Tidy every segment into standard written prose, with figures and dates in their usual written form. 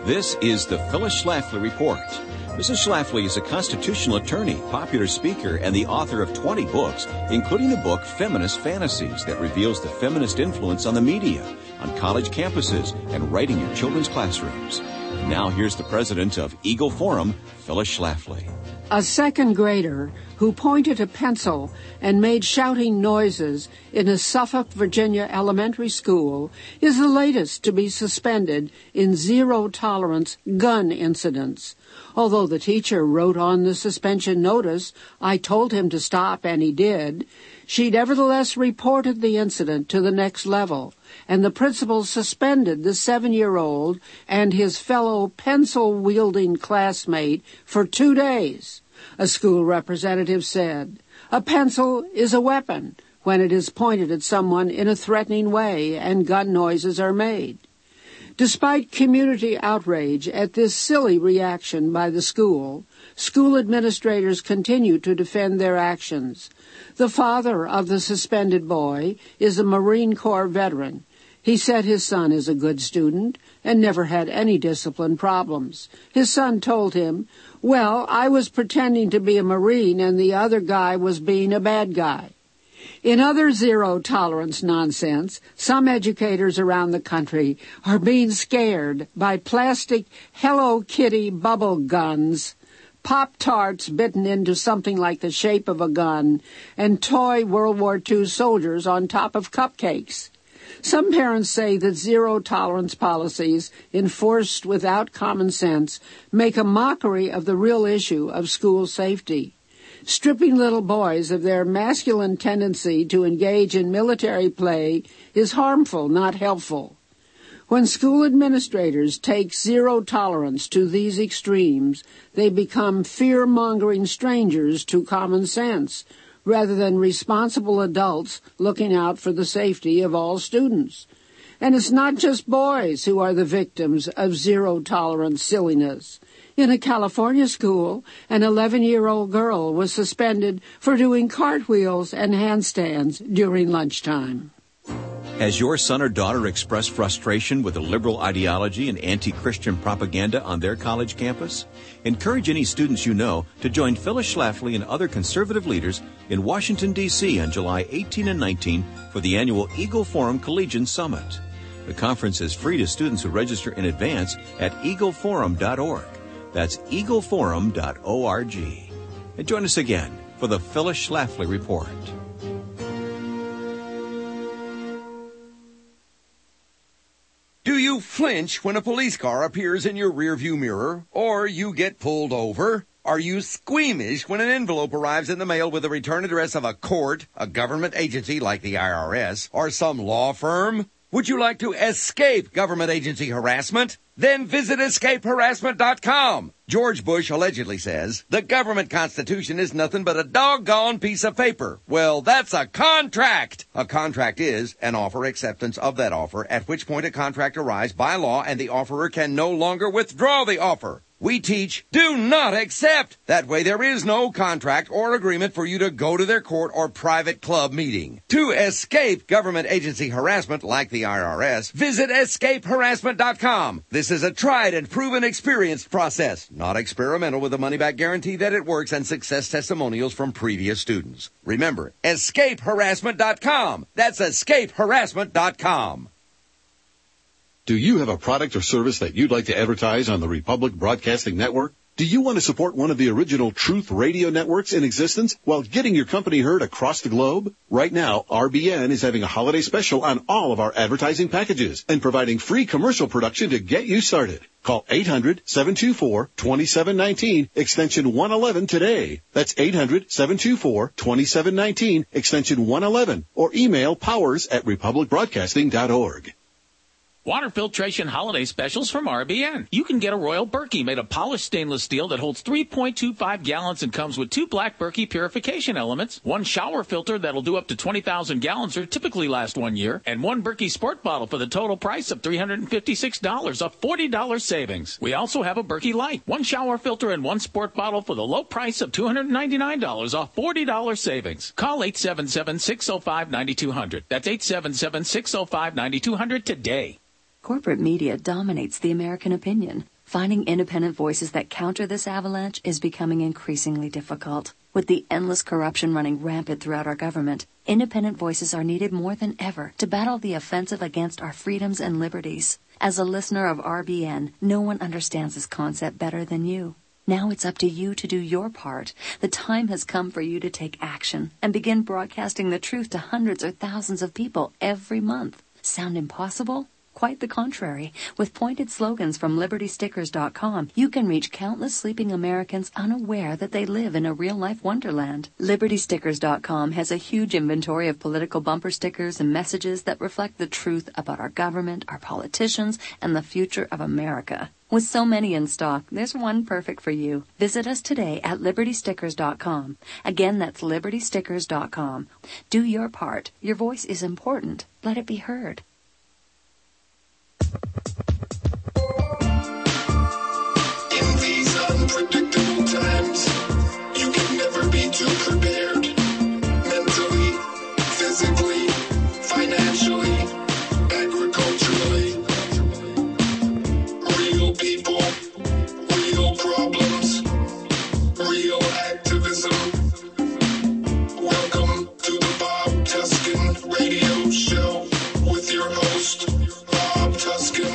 This is the Phyllis Schlafly Report. Mrs. Schlafly is a constitutional attorney, popular speaker, and the author of 20 books, including the book Feminist Fantasies that reveals the feminist influence on the media, on college campuses, and right in your children's classrooms. And now here's the president of Eagle Forum, Phyllis Schlafly. A second grader who pointed a pencil and made shouting noises in a Suffolk, Virginia elementary school is the latest to be suspended in zero-tolerance gun incidents. Although the teacher wrote on the suspension notice, "I told him to stop," and he did, she nevertheless reported the incident to the next level, and the principal suspended the 7-year-old and his fellow pencil-wielding classmate for 2 days. A school representative said, "A pencil is a weapon when it is pointed at someone in a threatening way and gun noises are made." Despite community outrage at this silly reaction by the school administrators continue to defend their actions. The father of the suspended boy is a Marine Corps veteran. He said his son is a good student and never had any discipline problems. His son told him, "Well, I was pretending to be a Marine and the other guy was being a bad guy." In other zero-tolerance nonsense, some educators around the country are being scared by plastic Hello Kitty bubble guns, Pop-Tarts bitten into something like the shape of a gun, and toy World War II soldiers on top of cupcakes. Some parents say that zero-tolerance policies enforced without common sense make a mockery of the real issue of school safety. Stripping little boys of their masculine tendency to engage in military play is harmful, not helpful. When school administrators take zero tolerance to these extremes, they become fear-mongering strangers to common sense, rather than responsible adults looking out for the safety of all students. And it's not just boys who are the victims of zero-tolerance silliness. In a California school, an 11-year-old girl was suspended for doing cartwheels and handstands during lunchtime. Has your son or daughter expressed frustration with the liberal ideology and anti-Christian propaganda on their college campus? Encourage any students you know to join Phyllis Schlafly and other conservative leaders in Washington, D.C. on July 18 and 19 for the annual Eagle Forum Collegian Summit. The conference is free to students who register in advance at eagleforum.org. That's eagleforum.org. And join us again for the Phyllis Schlafly Report. Do you flinch when a police car appears in your rearview mirror or you get pulled over? Are you squeamish when an envelope arrives in the mail with the return address of a court, a government agency like the IRS, or some law firm? Would you like to escape government agency harassment? Then visit escapeharassment.com. George Bush allegedly says, the government constitution is nothing but a doggone piece of paper. Well, that's a contract. A contract is an offer acceptance of that offer, at which point a contract arrives by law and the offerer can no longer withdraw the offer. We teach, do not accept. That way there is no contract or agreement for you to go to their court or private club meeting. To escape government agency harassment like the IRS, visit escapeharassment.com. This is a tried and proven experienced process, not experimental, with a money-back guarantee that it works and success testimonials from previous students. Remember, escapeharassment.com. That's escapeharassment.com. Do you have a product or service that you'd like to advertise on the Republic Broadcasting Network? Do you want to support one of the original Truth Radio networks in existence while getting your company heard across the globe? Right now, RBN is having a holiday special on all of our advertising packages and providing free commercial production to get you started. Call 800-724-2719, extension 111 today. That's 800-724-2719, extension 111, or email powers@republicbroadcasting.org. Water filtration holiday specials from RBN. You can get a Royal Berkey made of polished stainless steel that holds 3.25 gallons and comes with 2 black Berkey purification elements, 1 shower filter that'll do up to 20,000 gallons or typically last 1 year, and 1 Berkey Sport bottle for the total price of $356, a $40 savings. We also have a Berkey Light, 1 shower filter and 1 sport bottle for the low price of $299, a $40 savings. Call 877-605-9200. That's 877-605-9200 today. Corporate media dominates the American opinion. Finding independent voices that counter this avalanche is becoming increasingly difficult. With the endless corruption running rampant throughout our government, independent voices are needed more than ever to battle the offensive against our freedoms and liberties. As a listener of RBN, no one understands this concept better than you. Now it's up to you to do your part. The time has come for you to take action and begin broadcasting the truth to hundreds or thousands of people every month. Sound impossible? Quite the contrary. With pointed slogans from LibertyStickers.com, you can reach countless sleeping Americans unaware that they live in a real-life wonderland. LibertyStickers.com has a huge inventory of political bumper stickers and messages that reflect the truth about our government, our politicians, and the future of America. With so many in stock, there's one perfect for you. Visit us today at LibertyStickers.com. Again, that's LibertyStickers.com. Do your part. Your voice is important. Let it be heard. In these unpredictable times, you can never be too prepared. Mentally, physically, financially, agriculturally. Real people, real problems, real activism. Welcome to the Bob Tuskin Radio Show with your host, Bob Tuskin.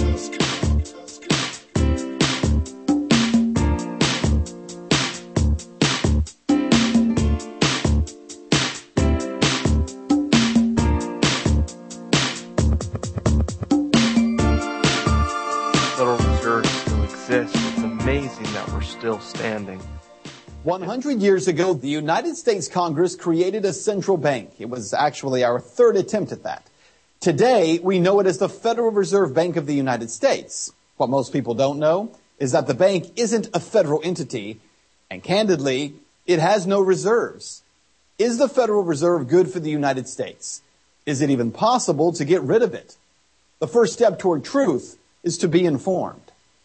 Federal Reserve still exists. It's amazing that we're still standing. 100 years ago, the United States Congress created a central bank. It was actually our third attempt at that. Today, we know it as the Federal Reserve Bank of the United States. What most people don't know is that the bank isn't a federal entity, and candidly, it has no reserves. Is the Federal Reserve good for the United States? Is it even possible to get rid of it? The first step toward truth is to be informed.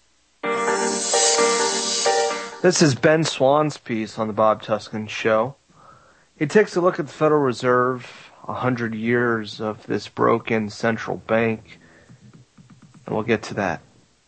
This is Ben Swann's piece on the Bob Tuskin Show. He takes a look at the Federal Reserve, 100 years of this broken central bank, and we'll get to that.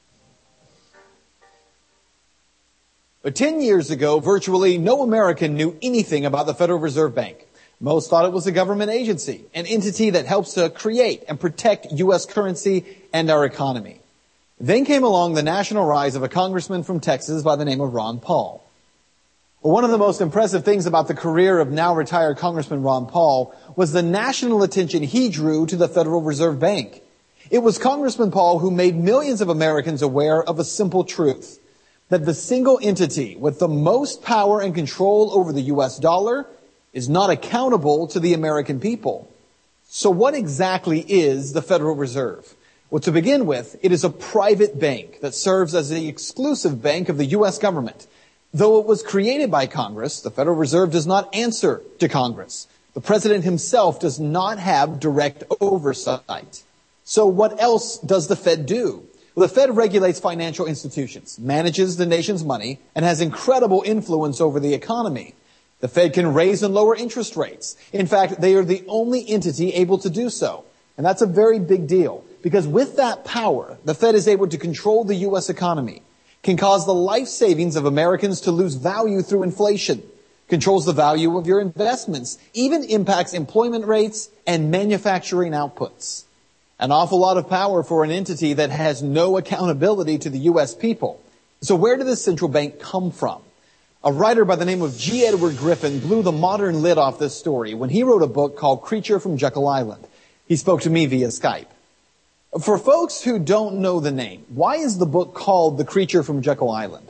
But 10 years ago, virtually no American knew anything about the Federal Reserve Bank. Most thought it was a government agency, an entity that helps to create and protect U.S. currency and our economy. Then came along the national rise of a congressman from Texas by the name of Ron Paul. Well, one of the most impressive things about the career of now retired Congressman Ron Paul was the national attention he drew to the Federal Reserve Bank. It was Congressman Paul who made millions of Americans aware of a simple truth, that the single entity with the most power and control over the U.S. dollar is not accountable to the American people. So what exactly is the Federal Reserve? Well, to begin with, it is a private bank that serves as the exclusive bank of the U.S. government. Though it was created by Congress, the Federal Reserve does not answer to Congress. The president himself does not have direct oversight. So what else does the Fed do? Well, the Fed regulates financial institutions, manages the nation's money, and has incredible influence over the economy. The Fed can raise and lower interest rates. In fact, they are the only entity able to do so. And that's a very big deal, because with that power, the Fed is able to control the U.S. economy, can cause the life savings of Americans to lose value through inflation, controls the value of your investments, even impacts employment rates and manufacturing outputs. An awful lot of power for an entity that has no accountability to the U.S. people. So where did this central bank come from? A writer by the name of G. Edward Griffin blew the modern lid off this story when he wrote a book called Creature from Jekyll Island. He spoke to me via Skype. For folks who don't know the name, why is the book called The Creature from Jekyll Island?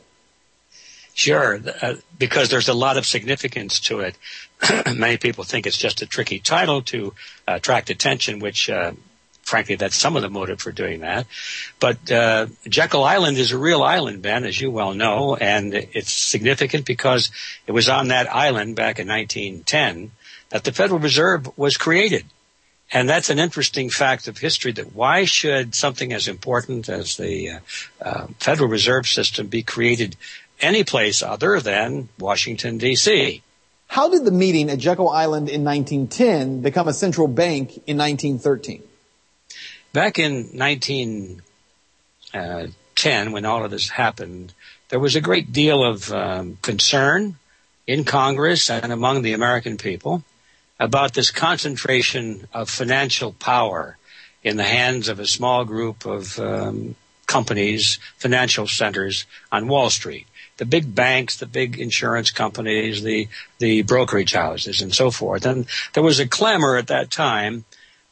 Sure, because there's a lot of significance to it. Many people think it's just a tricky title to attract attention, which frankly, that's some of the motive for doing that. But Jekyll Island is a real island, Ben, as you well know, and it's significant because it was on that island back in 1910 that the Federal Reserve was created. And that's an interesting fact of history, that why should something as important as the Federal Reserve System be created any place other than Washington, D.C.? How did the meeting at Jekyll Island in 1910 become a central bank in 1913? Back in 1910, 2010, when all of this happened, there was a great deal of concern in Congress and among the American people about this concentration of financial power in the hands of a small group of companies, financial centers on Wall Street. The big banks, the big insurance companies, the brokerage houses, and so forth. And there was a clamor at that time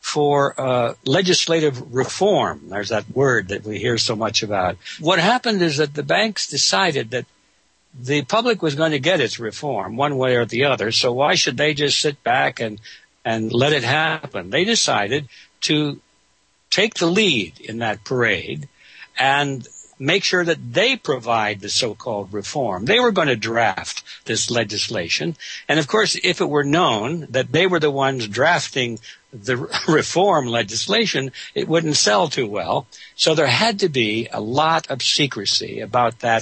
for legislative reform. There's that word that we hear so much about. What happened is that the banks decided that the public was going to get its reform one way or the other, so why should they just sit back and let it happen? They decided to take the lead in that parade and make sure that they provide the so-called reform. They were going to draft this legislation. And, of course, if it were known that they were the ones drafting the reform legislation, it wouldn't sell too well. So there had to be a lot of secrecy about that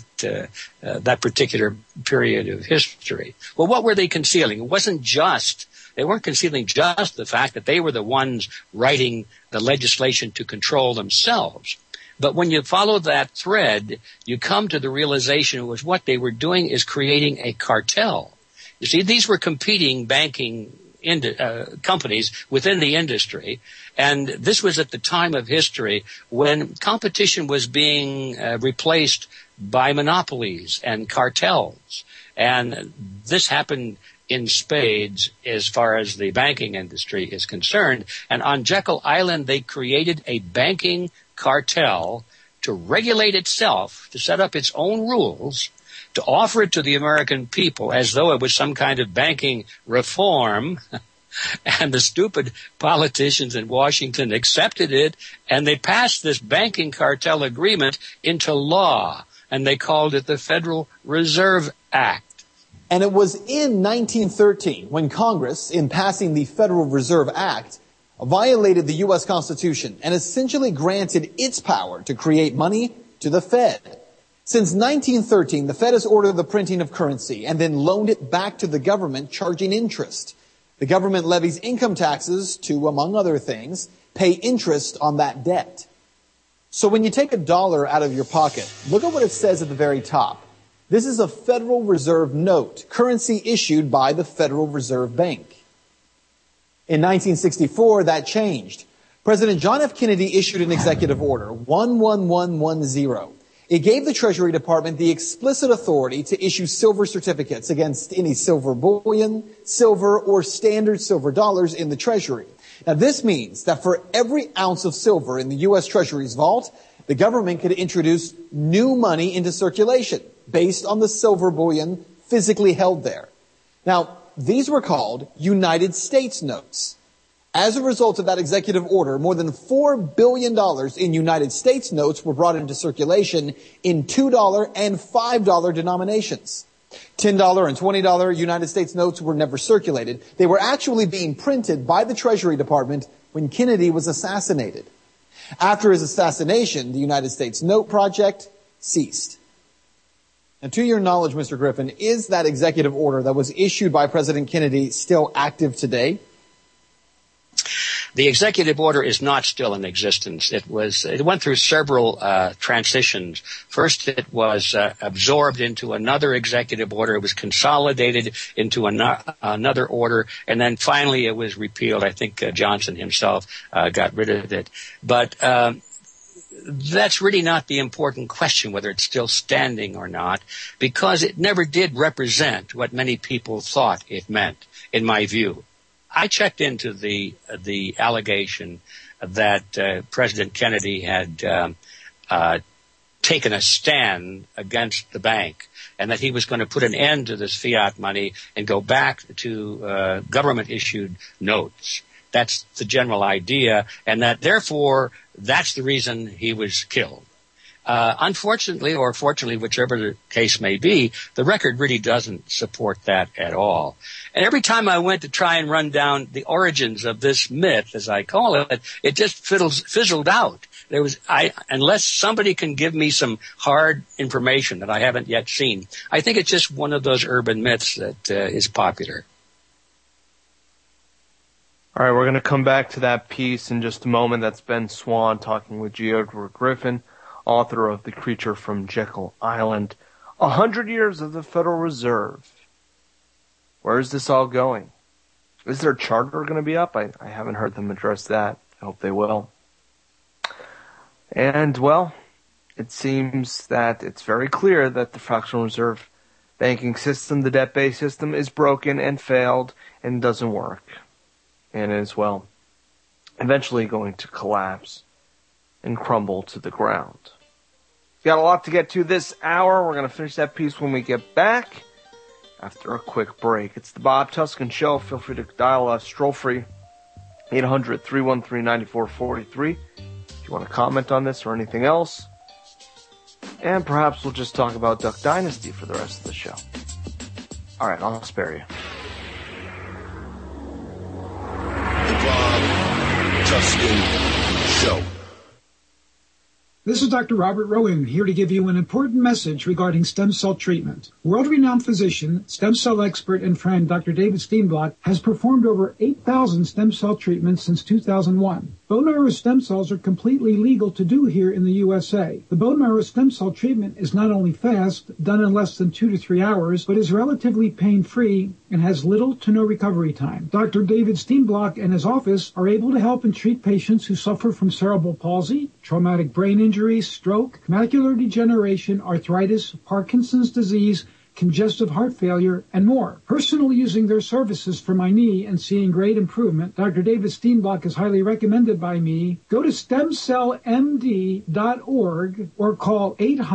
particular period of history. Well, what were they concealing? It wasn't just They weren't concealing just the fact that they were the ones writing the legislation to control themselves. But when you follow that thread, you come to the realization was what they were doing is creating a cartel. You see, these were competing banking companies within the industry, and this was at the time of history when competition was being replaced by monopolies and cartels. And this happened in spades as far as the banking industry is concerned. And on Jekyll Island, they created a banking cartel to regulate itself, to set up its own rules, to offer it to the American people as though it was some kind of banking reform. And the stupid politicians in Washington accepted it, and they passed this banking cartel agreement into law, and they called it the Federal Reserve Act. And it was in 1913 when Congress, in passing the Federal Reserve Act, violated the U.S. Constitution and essentially granted its power to create money to the Fed. Since 1913, the Fed has ordered the printing of currency and then loaned it back to the government, charging interest. The government levies income taxes to, among other things, pay interest on that debt. So when you take $1 out of your pocket, look at what it says at the very top. This is a Federal Reserve note, currency issued by the Federal Reserve Bank. In 1964, that changed. President John F. Kennedy issued an executive order, 11110. It gave the Treasury Department the explicit authority to issue silver certificates against any silver bullion, silver, or standard silver dollars in the Treasury. Now, this means that for every ounce of silver in the U.S. Treasury's vault, the government could introduce new money into circulation based on the silver bullion physically held there. Now, these were called United States notes. As a result of that executive order, more than $4 billion in United States notes were brought into circulation in $2 and $5 denominations. $10 and $20 United States notes were never circulated. They were actually being printed by the Treasury Department when Kennedy was assassinated. After his assassination, the United States Note Project ceased. And to your knowledge, Mr. Griffin, is that executive order that was issued by President Kennedy still active today? The executive order is not still in existence. It went through several transitions. First, it was absorbed into another executive order. It was consolidated into another order, and then finally it was repealed. I think Johnson himself got rid of it. But that's really not the important question, whether it's still standing or not, because it never did represent what many people thought it meant, in my view. I checked into the allegation that President Kennedy had taken a stand against the bank and that he was going to put an end to this fiat money and go back to government-issued notes. That's the general idea, and that therefore that's the reason he was killed. Unfortunately, or fortunately, whichever the case may be, the record really doesn't support that at all. And every time I went to try and run down the origins of this myth, as I call it, it just fizzled out. Unless somebody can give me some hard information that I haven't yet seen, I think it's just one of those urban myths that is popular. All right, we're going to come back to that piece in just a moment. That's Ben Swan talking with G. Edward Griffin author of The Creature from Jekyll Island. 100 years of the Federal Reserve. Where is this all going? Is their charter going to be up? I haven't heard them address that. I hope they will. And, well, it seems that it's very clear that the fractional reserve banking system, the debt-based system, is broken and failed and doesn't work. And is, well, eventually going to collapse and crumble to the ground. We've got a lot to get to this hour. We're going to finish that piece when we get back after a quick break. It's the Bob Tuscan Show. Feel free to dial us stroll-free, 800-313-9443. If you want to comment on this or anything else. And perhaps we'll just talk about Duck Dynasty for the rest of the show. All right, I'll spare you. The Bob Tuscan Show. This is Dr. Robert Rowan here to give you an important message regarding stem cell treatment. World-renowned physician, stem cell expert, and friend Dr. David Steenblock has performed over 8,000 stem cell treatments since 2001. Bone marrow stem cells are completely legal to do here in the USA. The bone marrow stem cell treatment is not only fast, done in less than 2 to 3 hours, but is relatively pain-free and has little to no recovery time. Dr. David Steenblock and his office are able to help and treat patients who suffer from cerebral palsy, traumatic brain injury, stroke, macular degeneration, arthritis, Parkinson's disease, congestive heart failure, and more. Personally using their services for my knee and seeing great improvement, Dr. David Steenblock is highly recommended by me. Go to stemcellmd.org or call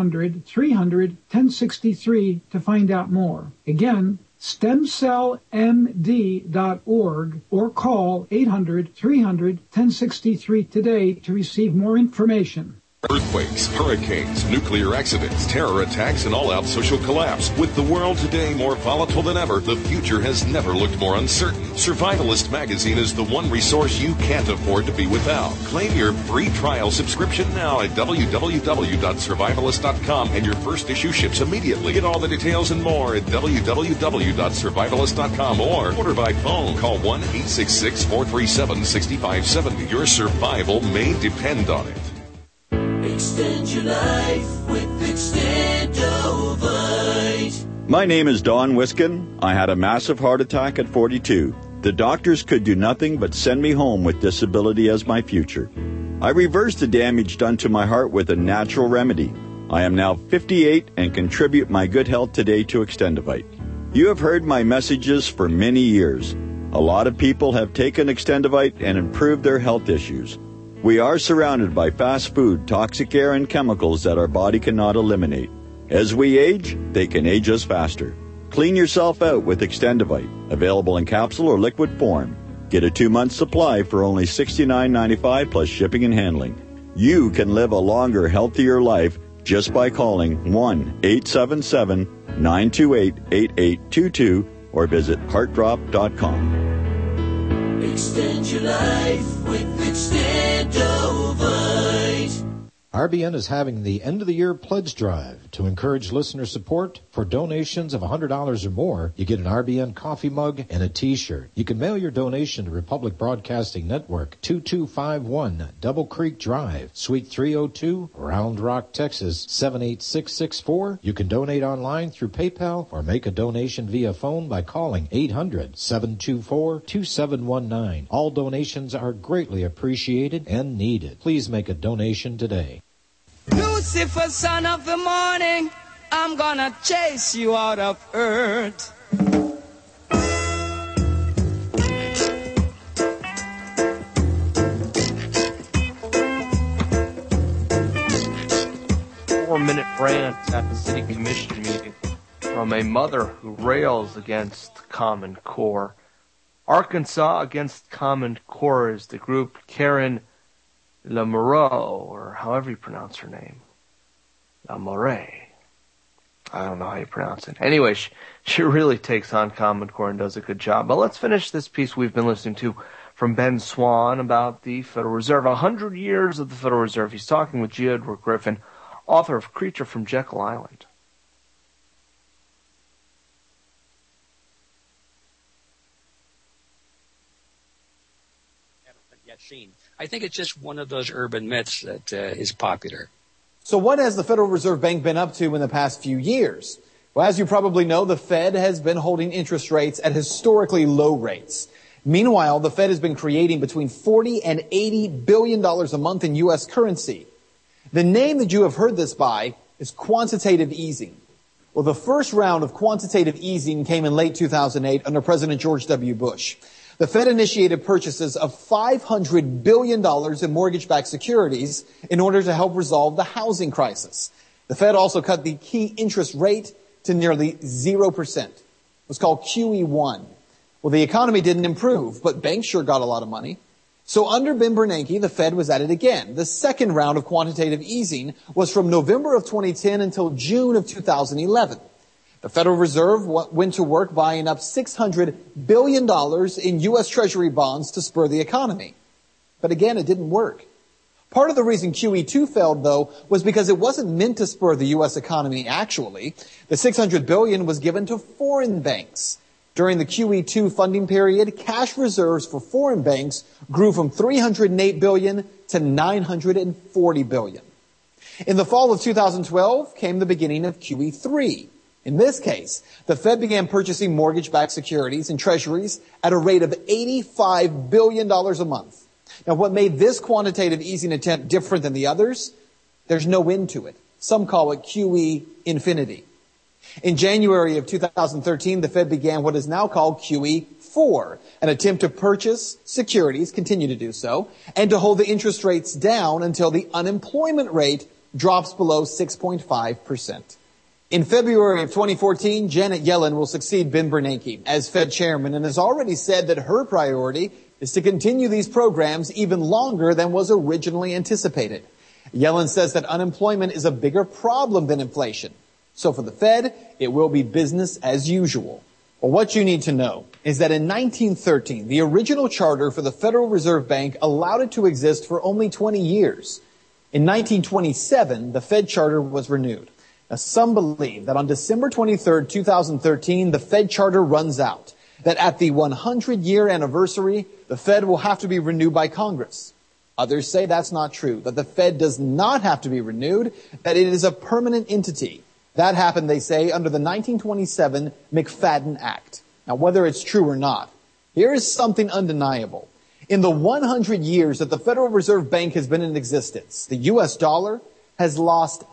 800-300-1063 to find out more. Again, stemcellmd.org or call 800-300-1063 today to receive more information. Earthquakes, hurricanes, nuclear accidents, terror attacks, and all-out social collapse. With the world today more volatile than ever, the future has never looked more uncertain. Survivalist magazine is the one resource you can't afford to be without. Claim your free trial subscription now at www.survivalist.com, and your first issue ships immediately. Get all the details and more at www.survivalist.com or order by phone. Call 1-866-437-6570. Your survival may depend on it. Extend your life with Extendovite. My name is Don Wiskin. I had a massive heart attack at 42. The doctors could do nothing but send me home with disability as my future. I reversed the damage done to my heart with a natural remedy. I am now 58 and contribute my good health today to Extendovite. You have heard my messages for many years. A lot of people have taken Extendovite and improved their health issues. We are surrounded by fast food, toxic air, and chemicals that our body cannot eliminate. As we age, they can age us faster. Clean yourself out with Extendovite, available in capsule or liquid form. Get a 2-month supply for only $69.95 plus shipping and handling. You can live a longer, healthier life just by calling 1-877-928-8822 or visit heartdrop.com. Extend your life with Extendovite. RBN is having the end-of-the-year pledge drive to encourage listener support. For donations of $100 or more, you get an RBN coffee mug and a T-shirt. You can mail your donation to Republic Broadcasting Network, 2251 Double Creek Drive, Suite 302, Round Rock, Texas, 78664. You can donate online through PayPal or make a donation via phone by calling 800-724-2719. All donations are greatly appreciated and needed. Please make a donation today. Lucifer, son of the morning, I'm gonna chase you out of earth. 4-minute rant at the City Commission meeting from a mother who rails against Common Core. Arkansas Against Common Core is the group. Karen Lamoureux, or however you pronounce her name. Lamoureux. I don't know how you pronounce it. Anyway, she really takes on Common Core and does a good job. But let's finish this piece we've been listening to from Ben Swan about the Federal Reserve. 100 years of the Federal Reserve. He's talking with G. Edward Griffin, author of Creature from Jekyll Island. Yet seen. I think it's just one of those urban myths that is popular. So what has the Federal Reserve Bank been up to in the past few years? Well, as you probably know, the Fed has been holding interest rates at historically low rates. Meanwhile, the Fed has been creating between $40 and $80 billion a month in U.S. currency. The name that you have heard this by is quantitative easing. Well, the first round of quantitative easing came in late 2008 under President George W. Bush. The Fed initiated purchases of $500 billion in mortgage-backed securities in order to help resolve the housing crisis. The Fed also cut the key interest rate to nearly 0%. It was called QE1. Well, the economy didn't improve, but banks sure got a lot of money. So under Ben Bernanke, the Fed was at it again. The second round of quantitative easing was from November of 2010 until June of 2011. The Federal Reserve went to work buying up $600 billion in U.S. Treasury bonds to spur the economy. But again, it didn't work. Part of the reason QE2 failed, though, was because it wasn't meant to spur the U.S. economy actually. The $600 billion was given to foreign banks. During the QE2 funding period, cash reserves for foreign banks grew from $308 billion to $940 billion. In the fall of 2012 came the beginning of QE3. In this case, the Fed began purchasing mortgage-backed securities and treasuries at a rate of $85 billion a month. Now, what made this quantitative easing attempt different than the others? There's no end to it. Some call it QE infinity. In January of 2013, the Fed began what is now called QE4, an attempt to purchase securities, continue to do so, and to hold the interest rates down until the unemployment rate drops below 6.5%. In February of 2014, Janet Yellen will succeed Ben Bernanke as Fed chairman and has already said that her priority is to continue these programs even longer than was originally anticipated. Yellen says that unemployment is a bigger problem than inflation. So for the Fed, it will be business as usual. Well, what you need to know is that in 1913, the original charter for the Federal Reserve Bank allowed it to exist for only 20 years. In 1927, the Fed charter was renewed. Now, some believe that on December 23rd, 2013, the Fed charter runs out, that at the 100-year anniversary, the Fed will have to be renewed by Congress. Others say that's not true, that the Fed does not have to be renewed, that it is a permanent entity. That happened, they say, under the 1927 McFadden Act. Now, whether it's true or not, here is something undeniable. In the 100 years that the Federal Reserve Bank has been in existence, the U.S. dollar has lost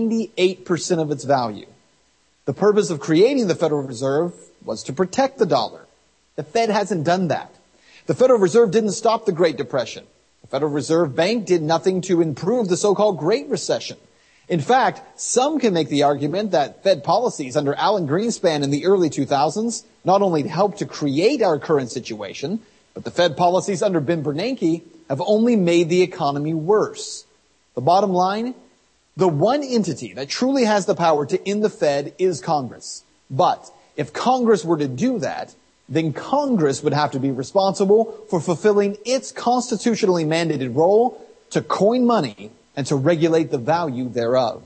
98% of its value. The purpose of creating the Federal Reserve was to protect the dollar. The Fed hasn't done that. The Federal Reserve didn't stop the Great Depression. The Federal Reserve Bank did nothing to improve the so-called Great Recession. In fact, some can make the argument that Fed policies under Alan Greenspan in the early 2000s not only helped to create our current situation, but the Fed policies under Ben Bernanke have only made the economy worse. The bottom line, the one entity that truly has the power to end the Fed is Congress. But if Congress were to do that, then Congress would have to be responsible for fulfilling its constitutionally mandated role to coin money and to regulate the value thereof.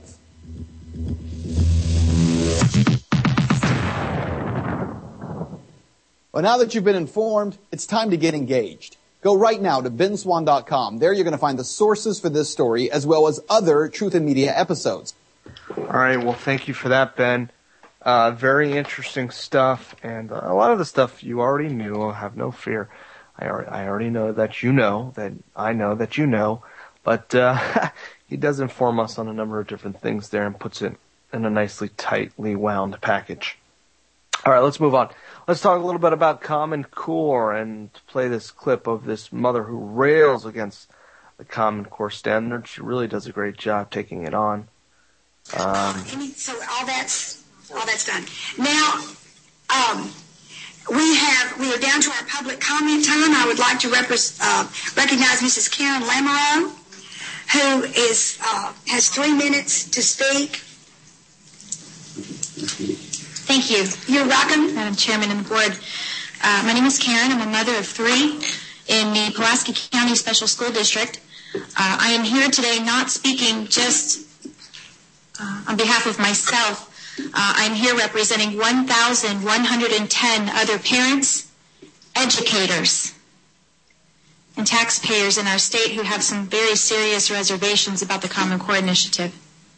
Well, now that you've been informed, it's time to get engaged. Go right now to benswan.com. There you're going to find the sources for this story as well as other Truth in Media episodes. All right, well, thank you for that, Ben. Very interesting stuff, and a lot of the stuff you already knew. Have no fear. I already know that you know that I know that you know, but he does inform us on a number of different things there and puts it in a nicely tightly wound package. All right, let's move on. Let's talk a little bit about Common Core and play this clip of this mother who rails against the Common Core standard. She really does a great job taking it on. So all that's done. Now, we are down to our public comment time. I would like to recognize Mrs. Karen Lamoureux, who has 3 minutes to speak. Thank you. You're welcome. Madam Chairman and the Board. My name is Karen. I'm a mother of 3 in the Pulaski County Special School District. I am here today not speaking just on behalf of myself. I'm here representing 1,110 other parents, educators, and taxpayers in our state who have some very serious reservations about the Common Core initiative.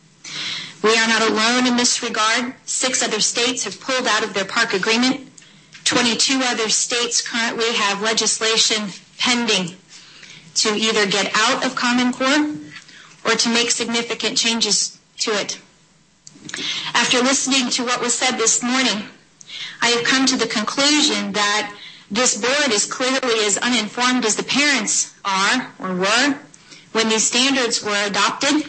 We are not alone in this regard. 6 other states have pulled out of their park agreement. 22 other states currently have legislation pending to either get out of Common Core or to make significant changes to it. After listening to what was said this morning, I have come to the conclusion that this board is clearly as uninformed as the parents are or were when these standards were adopted.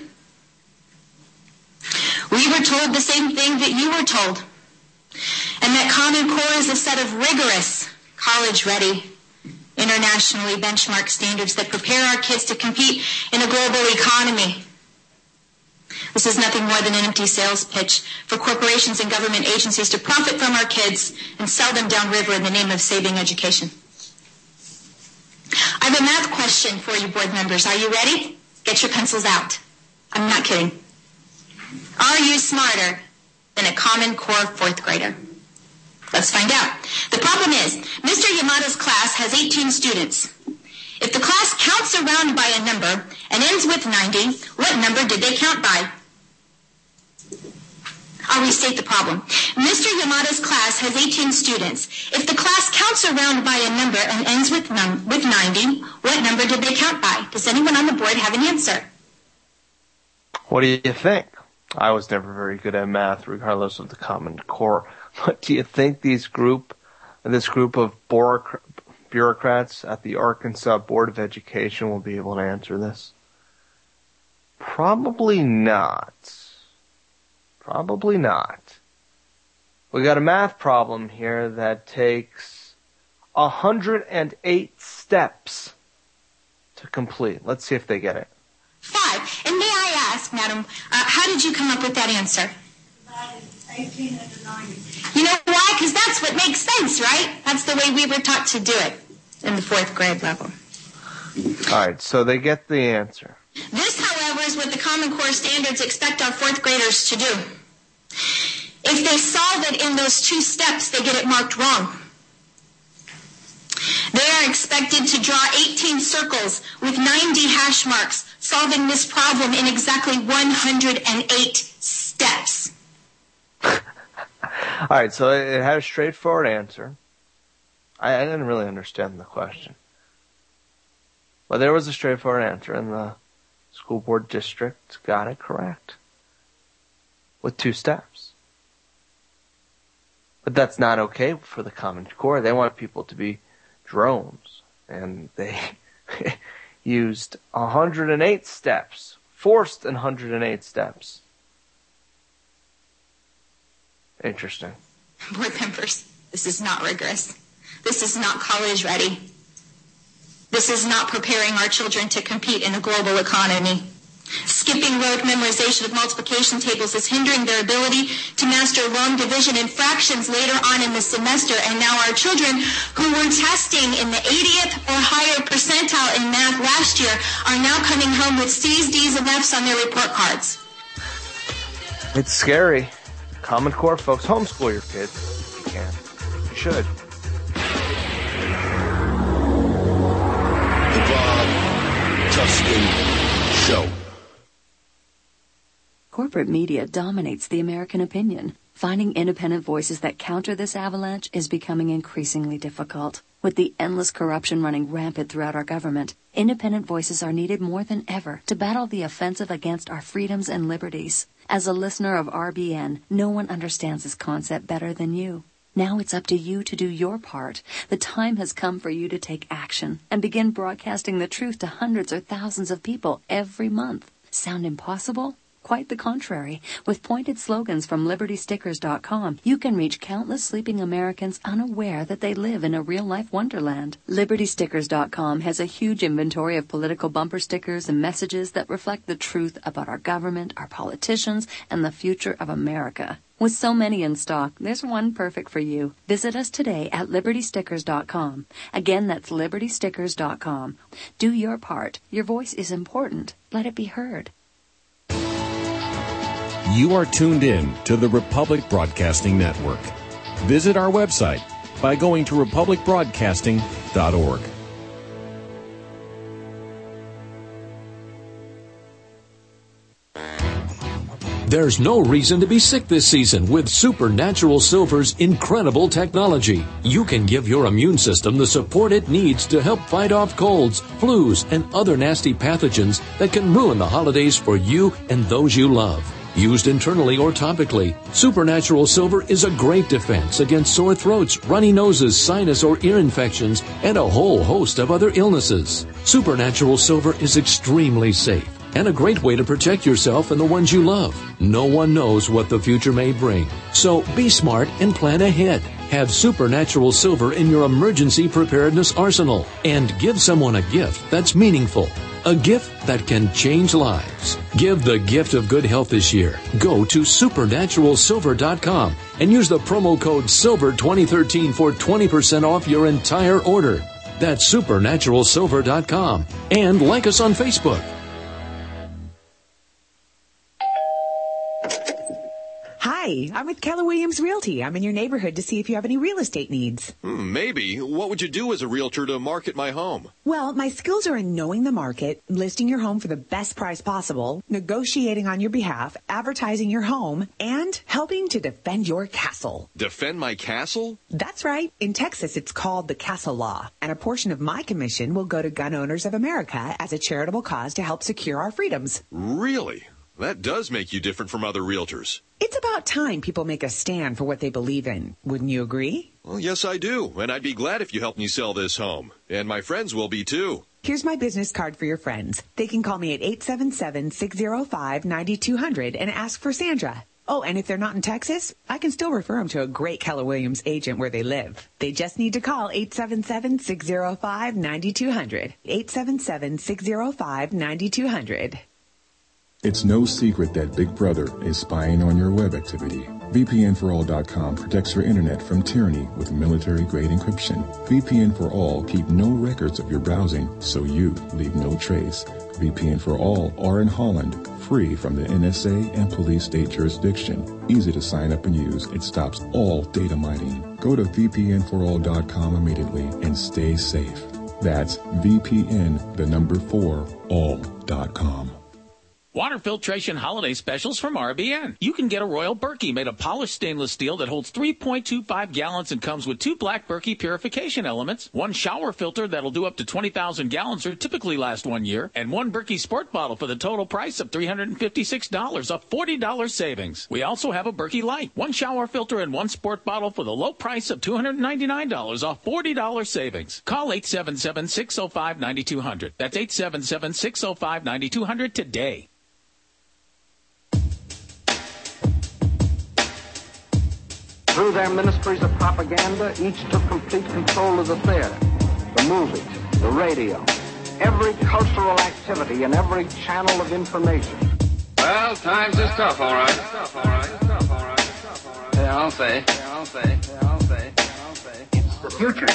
We were told the same thing that you were told, and that Common Core is a set of rigorous, college-ready, internationally benchmarked standards that prepare our kids to compete in a global economy. This is nothing more than an empty sales pitch for corporations and government agencies to profit from our kids and sell them downriver in the name of saving education. I have a math question for you, board members. Are you ready? Get your pencils out. I'm not kidding. Are you smarter than a Common Core 4th grader? Let's find out. The problem is, Mr. Yamada's class has 18 students. If the class counts around by a number and ends with 90, what number did they count by? I'll restate the problem. Mr. Yamada's class has 18 students. If the class counts around by a number and ends with 90, what number did they count by? Does anyone on the board have an answer? What do you think? I was never very good at math, regardless of the Common Core. But do you think this group of bureaucrats at the Arkansas Board of Education will be able to answer this? Probably not. Probably not. We got a math problem here that takes 108 steps to complete. Let's see if they get it. 5. And may I ask, madam, how did you come up with that answer? 18 into 90. You know why? Because that's what makes sense, right? That's the way we were taught to do it in the 4th grade level. All right, so they get the answer. This, however, is what the Common Core standards expect our 4th graders to do. If they solve it in those 2 steps, they get it marked wrong. They are expected to draw 18 circles with 90 hash marks, solving this problem in exactly 108 steps. All right, so it had a straightforward answer. I didn't really understand the question. But there was a straightforward answer, and the school board district got it correct. With 2 steps. But that's not okay for the Common Core. They want people to be drones. And they used 108 steps. Forced 108 steps. Interesting. Board members, this is not rigorous. This is not college ready. This is not preparing our children to compete in a global economy. Skipping rote memorization of multiplication tables is hindering their ability to master long division and fractions later on in the semester. And now our children who were testing in the 80th or higher percentile in math last year are now coming home with C's, D's, and F's on their report cards. It's scary. Common Core, folks, homeschool your kids if you can. You should. The Bob Tuskin Show. Corporate media dominates the American opinion. Finding independent voices that counter this avalanche is becoming increasingly difficult. With the endless corruption running rampant throughout our government, independent voices are needed more than ever to battle the offensive against our freedoms and liberties. As a listener of RBN, no one understands this concept better than you. Now it's up to you to do your part. The time has come for you to take action and begin broadcasting the truth to hundreds or thousands of people every month. Sound impossible? Quite the contrary. With pointed slogans from LibertyStickers.com, you can reach countless sleeping Americans unaware that they live in a real-life wonderland. LibertyStickers.com has a huge inventory of political bumper stickers and messages that reflect the truth about our government, our politicians, and the future of America. With so many in stock, there's one perfect for you. Visit us today at LibertyStickers.com. Again, that's LibertyStickers.com. Do your part. Your voice is important. Let it be heard. You are tuned in to the Republic Broadcasting Network. Visit our website by going to republicbroadcasting.org. There's no reason to be sick this season with Supernatural Silver's incredible technology. You can give your immune system the support it needs to help fight off colds, flus, and other nasty pathogens that can ruin the holidays for you and those you love. Used internally or topically, Supernatural Silver is a great defense against sore throats, runny noses, sinus or ear infections, and a whole host of other illnesses. Supernatural Silver is extremely safe and a great way to protect yourself and the ones you love. No one knows what the future may bring, so be smart and plan ahead. Have Supernatural Silver in your emergency preparedness arsenal and give someone a gift that's meaningful. A gift that can change lives. Give the gift of good health this year. Go to supernaturalsilver.com and use the promo code SILVER2013 for 20% off your entire order. That's supernaturalsilver.com. And like us on Facebook. Hi, I'm with Keller Williams Realty. I'm in your neighborhood to see if you have any real estate needs. Maybe. What would you do as a realtor to market my home? Well, my skills are in knowing the market, listing your home for the best price possible, negotiating on your behalf, advertising your home, and helping to defend your castle. Defend my castle? That's right. In Texas, it's called the Castle Law, and a portion of my commission will go to Gun Owners of America as a charitable cause to help secure our freedoms. Really? That does make you different from other realtors. It's about time people make a stand for what they believe in. Wouldn't you agree? Well, yes, I do. And I'd be glad if you helped me sell this home. And my friends will be, too. Here's my business card for your friends. They can call me at 877-605-9200 and ask for Sandra. Oh, and if they're not in Texas, I can still refer them to a great Keller Williams agent where they live. They just need to call 877-605-9200. 877-605-9200. It's no secret that Big Brother is spying on your web activity. VPNforall.com protects your internet from tyranny with military-grade encryption. VPN for All keep no records of your browsing, so you leave no trace. VPN for All are in Holland, free from the NSA and police state jurisdiction. Easy to sign up and use. It stops all data mining. Go to VPNforall.com immediately and stay safe. That's VPN4all.com. Water filtration holiday specials from RBN. You can get a Royal Berkey made of polished stainless steel that holds 3.25 gallons and comes with 2 black Berkey purification elements, 1 shower filter that'll do up to 20,000 gallons or typically last 1 year, and 1 Berkey Sport bottle for the total price of $356, a $40 savings. We also have a Berkey Light, 1 shower filter and 1 sport bottle for the low price of $299, a $40 savings. Call 877-605-9200. That's 877-605-9200 today. Through their ministries of propaganda, each took complete control of the theater, the movies, the radio, every cultural activity and every channel of information. Well, times is tough, all right. Yeah, I'll say. It's the future.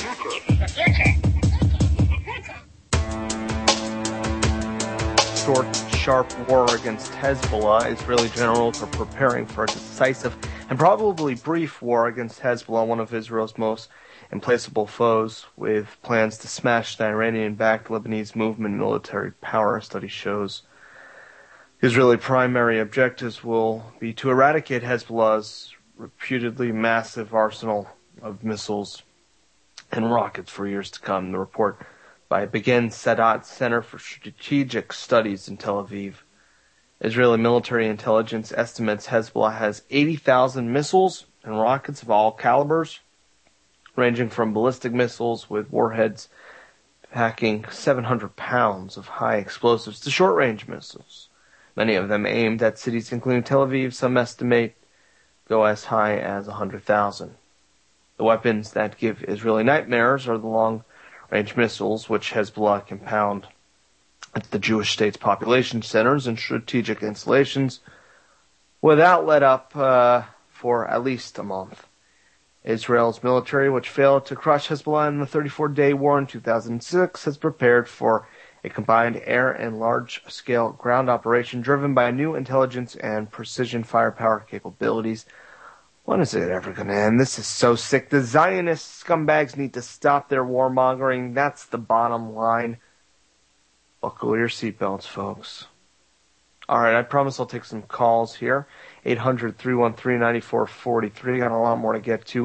Short, sharp war against Hezbollah, Israeli generals are preparing for a decisive and probably brief war against Hezbollah, one of Israel's most implacable foes, with plans to smash the Iranian-backed Lebanese movement military power. A study shows Israeli primary objectives will be to eradicate Hezbollah's reputedly massive arsenal of missiles and rockets for years to come. The report by Begin Sadat Center for Strategic Studies in Tel Aviv. Israeli military intelligence estimates Hezbollah has 80,000 missiles and rockets of all calibers, ranging from ballistic missiles with warheads packing 700 pounds of high explosives to short-range missiles, many of them aimed at cities including Tel Aviv. Some estimate go as high as 100,000. The weapons that give Israeli nightmares are the long-range missiles, which Hezbollah can pound at the Jewish state's population centers and strategic installations without let up for at least a month. Israel's military, which failed to crush Hezbollah in the 34-day war in 2006, has prepared for a combined air and large-scale ground operation driven by new intelligence and precision firepower capabilities. When is it ever going to end? This is so sick. The Zionist scumbags need to stop their warmongering. That's the bottom line. Buckle your seatbelts, folks. All right, I promise I'll take some calls here. 800-313-9443. Got a lot more to get to.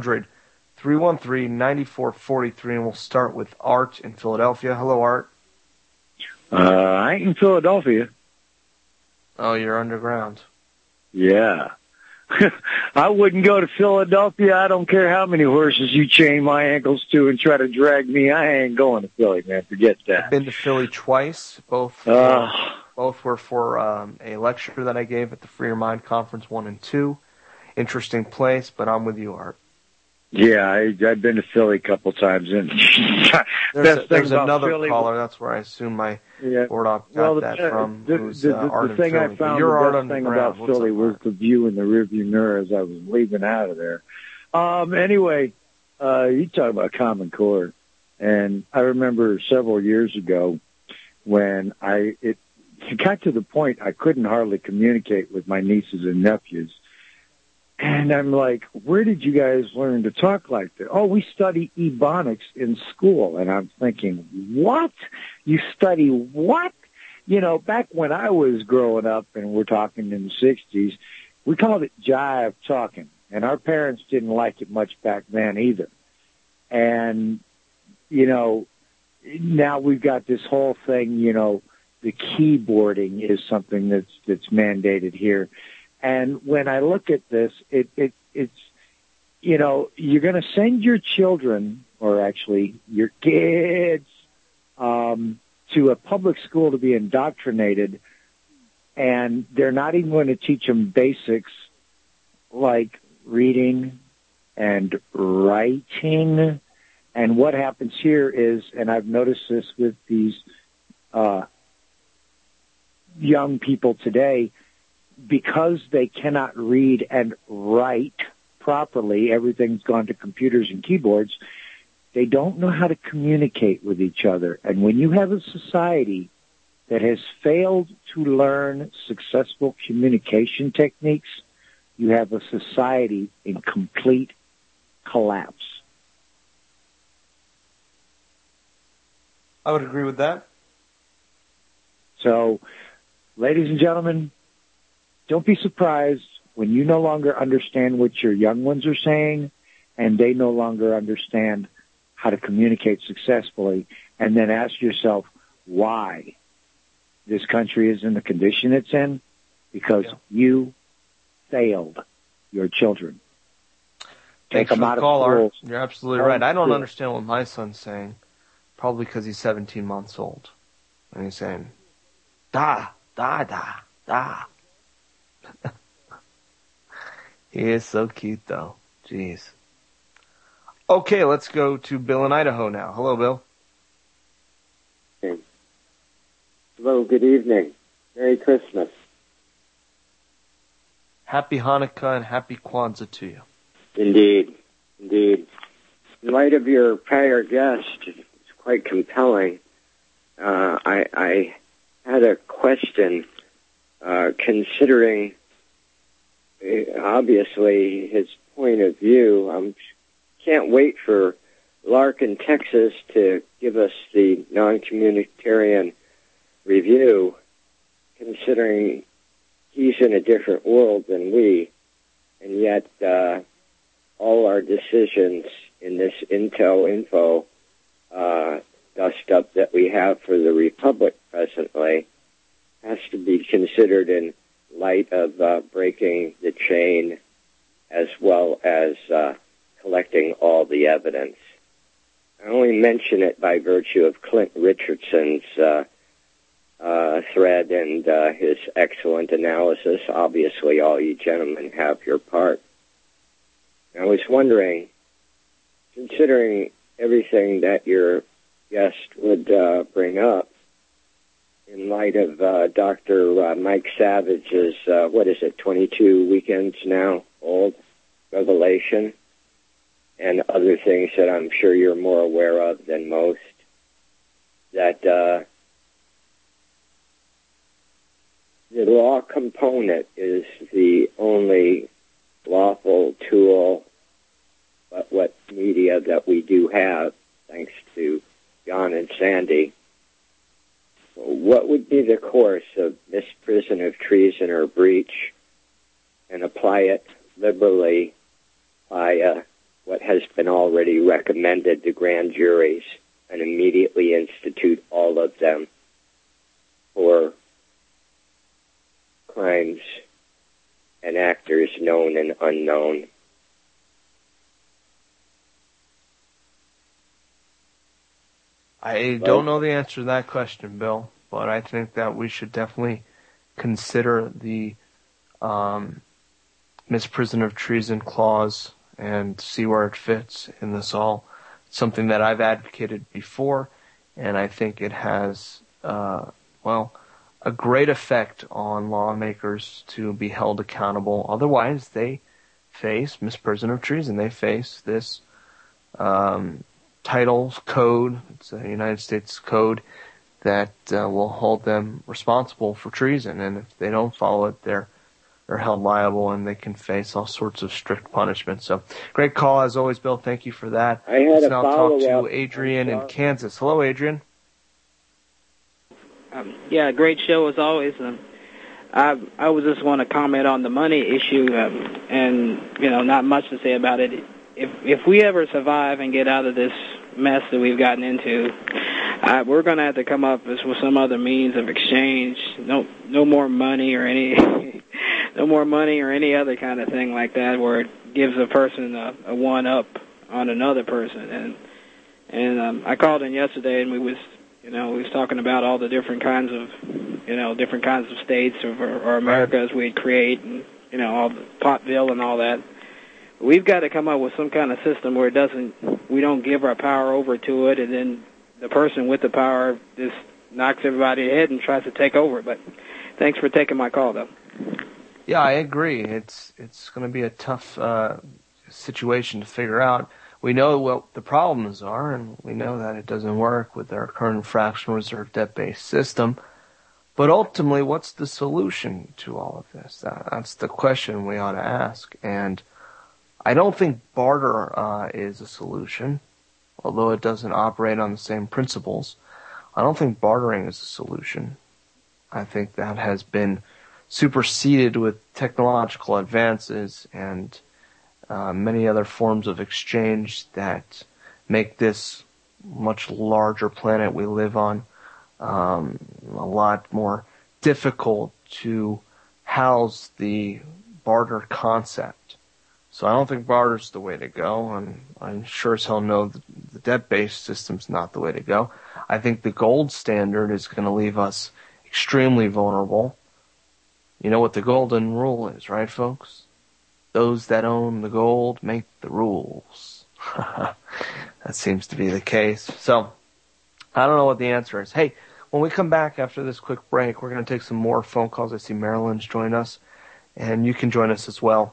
800-313-9443, and we'll start with Art in Philadelphia. Hello, Art. I ain't in Philadelphia. Oh, you're underground. Yeah. I wouldn't go to Philadelphia. I don't care how many horses you chain my ankles to and try to drag me. I ain't going to Philly, man. Forget that. I've been to Philly twice. Both were for a lecture that I gave at the Free Your Mind Conference 1 and 2. Interesting place, but I'm with you, Art. Yeah, I've been to Philly a couple times. And there's another Philly caller. That's where I assume my board op got that from. The thing I found the best thing about Philly was the view in the rearview mirror as I was leaving out of there. Anyway, you talk about Common Core, and I remember several years ago when it got to the point I couldn't hardly communicate with my nieces and nephews. And I'm like, where did you guys learn to talk like that? Oh, we study Ebonics in school. And I'm thinking, what? You study what? You know, back when I was growing up, and we're talking in the 60s, we called it jive talking. And our parents didn't like it much back then either. And, you know, now we've got this whole thing, you know, the keyboarding is something that's mandated here. And when I look at this, it's, you know, you're going to send your children, or actually your kids, to a public school to be indoctrinated, and they're not even going to teach them basics like reading and writing. And what happens here is, and I've noticed this with these young people today, because they cannot read and write properly, everything's gone to computers and keyboards, they don't know how to communicate with each other. And when you have a society that has failed to learn successful communication techniques, you have a society in complete collapse. I would agree with that. So, ladies and gentlemen, don't be surprised when you no longer understand what your young ones are saying and they no longer understand how to communicate successfully, and then ask yourself why this country is in the condition it's in, because you failed your children. Take them out of school. You're absolutely right. I don't understand what my son's saying, probably because he's 17 months old. And he's saying, da, da, da, da. He is so cute, though. Jeez. Okay, let's go to Bill in Idaho now. Hello, Bill. Hello, good evening. Merry Christmas. Happy Hanukkah and Happy Kwanzaa to you. Indeed, indeed. In light of your prior guest, it's quite compelling. I had a question considering, obviously, his point of view. I can't wait for Lark in Texas to give us the non-communitarian review, considering he's in a different world than we, and yet all our decisions in this Intel Info dust-up that we have for the Republic presently has to be considered in light of breaking the chain as well as collecting all the evidence. I only mention it by virtue of Clint Richardson's thread and his excellent analysis. Obviously, all you gentlemen have your part. I was wondering, considering everything that your guest would bring up, in light of Dr. Mike Savage's, 22 weekends now old revelation, and other things that I'm sure you're more aware of than most, that the law component is the only lawful tool, but what media that we do have, thanks to John and Sandy, what would be the course of misprision of treason or breach, and apply it liberally by what has been already recommended to grand juries, and immediately institute all of them for crimes and actors known and unknown. I don't know the answer to that question, Bill, but I think that we should definitely consider the misprision of treason clause and see where it fits in this all. It's something that I've advocated before, and I think it has, a great effect on lawmakers to be held accountable. Otherwise, they face misprision of treason. They face this title code, it's a United States code, that will hold them responsible for treason. And if they don't follow it, they're held liable, and they can face all sorts of strict punishment. So, great call as always, Bill. Thank you for that. Let's now talk to Adrian in Kansas. Hello, Adrian. Great show as always. I would just want to comment on the money issue, and not much to say about it. If we ever survive and get out of this mess that we've gotten into, we're going to have to come up with some other means of exchange. No more money or any other kind of thing like that, where it gives a person a one up on another person. And I called in yesterday, and we was talking about all the different kinds of states or Americas we'd create, and all the Potville and all that. We've got to come up with some kind of system where we don't give our power over to it, and then the person with the power just knocks everybody ahead and tries to take over. But thanks for taking my call, though. Yeah, I agree. It's going to be a tough situation to figure out. We know what the problems are, and we know that it doesn't work with our current fractional reserve debt-based system. But ultimately, what's the solution to all of this? That's the question we ought to ask. And I don't think barter is a solution, although it doesn't operate on the same principles. I don't think bartering is a solution. I think that has been superseded with technological advances and many other forms of exchange that make this much larger planet we live on a lot more difficult to house the barter concept. So I don't think barter's the way to go, and I'm sure as hell know the debt-based system's not the way to go. I think the gold standard is going to leave us extremely vulnerable. You know what the golden rule is, right, folks? Those that own the gold make the rules. That seems to be the case. So, I don't know what the answer is. Hey, when we come back after this quick break, we're going to take some more phone calls. I see Marilyn's joined us, and you can join us as well.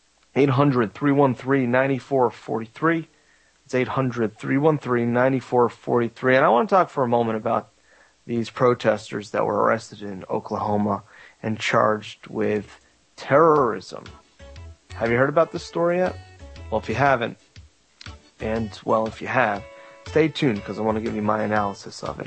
800-313-9443. It's 800-313-9443. And I want to talk for a moment about these protesters that were arrested in Oklahoma and charged with terrorism. Have you heard about this story yet? Well, if you haven't, and, well, if you have, stay tuned because I want to give you my analysis of it.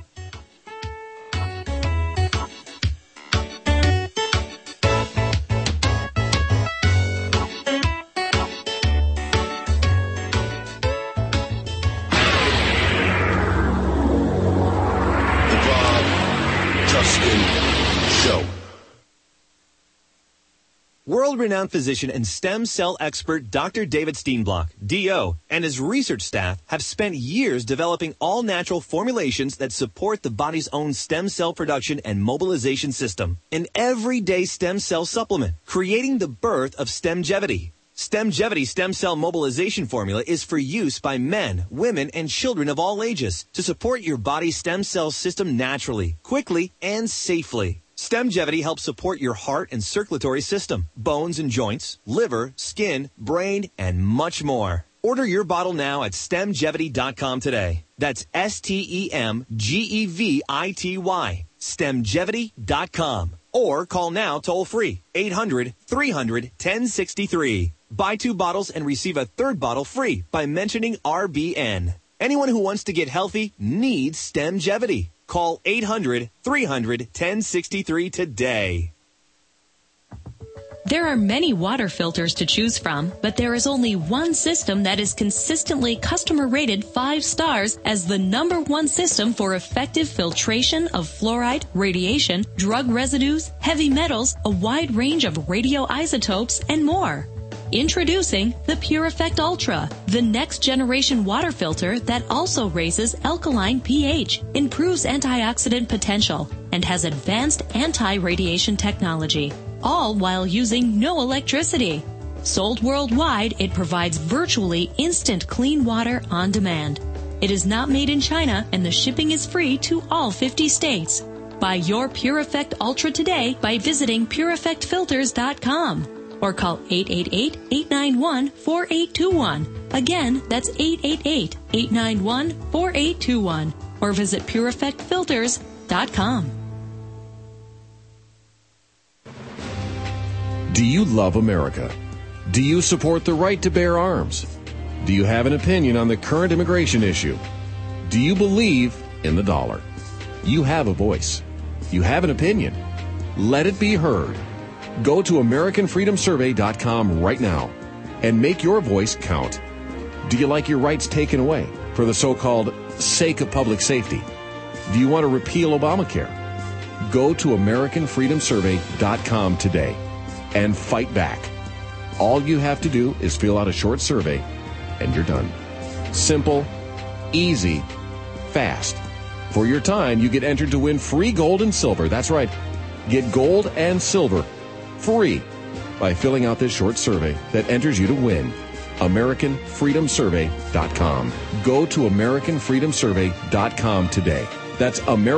World-renowned physician and stem cell expert Dr. David Steenblock, D.O., and his research staff have spent years developing all-natural formulations that support the body's own stem cell production and mobilization system. An everyday stem cell supplement, creating the birth of Stemgevity. Stemgevity stem cell mobilization formula is for use by men, women, and children of all ages to support your body's stem cell system naturally, quickly, and safely. Stemgevity helps support your heart and circulatory system, bones and joints, liver, skin, brain, and much more. Order your bottle now at stemgevity.com today. That's STEMGEVITY, stemgevity.com. Or call now toll free, 800-300-1063. Buy 2 bottles and receive a 3rd bottle free by mentioning RBN. Anyone who wants to get healthy needs Stemgevity. Call 800-300-1063 today. There are many water filters to choose from, but there is only one system that is consistently customer rated 5 stars as the #1 system for effective filtration of fluoride, radiation, drug residues, heavy metals, a wide range of radioisotopes, and more. Introducing the Pure Effect Ultra, the next generation water filter that also raises alkaline pH, improves antioxidant potential, and has advanced anti-radiation technology, all while using no electricity. Sold worldwide, it provides virtually instant clean water on demand. It is not made in China, and the shipping is free to all 50 states. Buy your Pure Effect Ultra today by visiting PureEffectFilters.com. or call 888-891-4821. Again, that's 888-891-4821. Or visit PureEffectFilters.com. Do you love America? Do you support the right to bear arms? Do you have an opinion on the current immigration issue? Do you believe in the dollar? You have a voice. You have an opinion. Let it be heard. Go to AmericanFreedomSurvey.com right now and make your voice count. Do you like your rights taken away for the so-called sake of public safety? Do you want to repeal Obamacare? Go to AmericanFreedomSurvey.com today and fight back. All you have to do is fill out a short survey and you're done. Simple, easy, fast. For your time, you get entered to win free gold and silver. That's right. Get gold and silver free by filling out this short survey that enters you to win. AmericanFreedomSurvey.com. Go to AmericanFreedomSurvey.com today. That's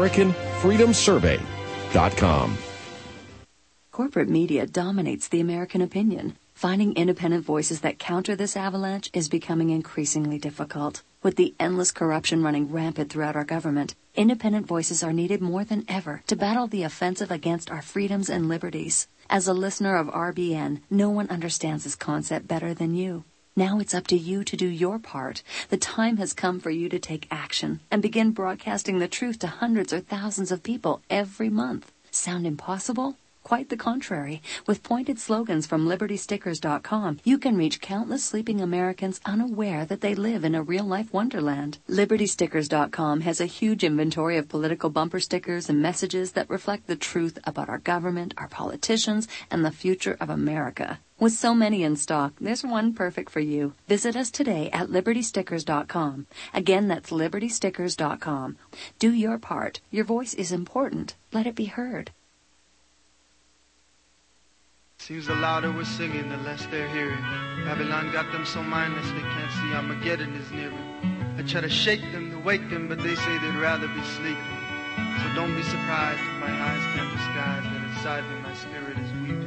AmericanFreedomSurvey.com. Corporate media dominates the American opinion. Finding independent voices that counter this avalanche is becoming increasingly difficult. With the endless corruption running rampant throughout our government, independent voices are needed more than ever to battle the offensive against our freedoms and liberties. As a listener of RBN, no one understands this concept better than you. Now it's up to you to do your part. The time has come for you to take action and begin broadcasting the truth to hundreds or thousands of people every month. Sound impossible? Quite the contrary. With pointed slogans from LibertyStickers.com, you can reach countless sleeping Americans unaware that they live in a real-life wonderland. LibertyStickers.com has a huge inventory of political bumper stickers and messages that reflect the truth about our government, our politicians, and the future of America. With so many in stock, there's one perfect for you. Visit us today at LibertyStickers.com. Again, that's LibertyStickers.com. Do your part. Your voice is important. Let it be heard. Seems the louder we're singing, the less they're hearing. Babylon got them so mindless they can't see Armageddon is nearing. I try to shake them, to wake them, but they say they'd rather be sleeping. So don't be surprised if my eyes can't disguise that inside me my spirit is weeping.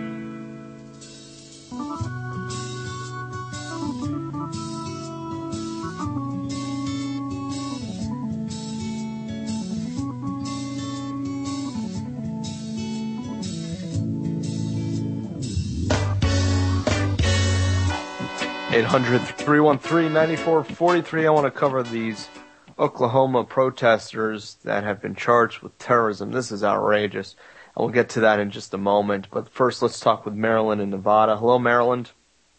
800-313-9443. I want to cover these Oklahoma protesters that have been charged with terrorism. This is outrageous. And we'll get to that in just a moment. But first, let's talk with Maryland in Nevada. Hello, Maryland.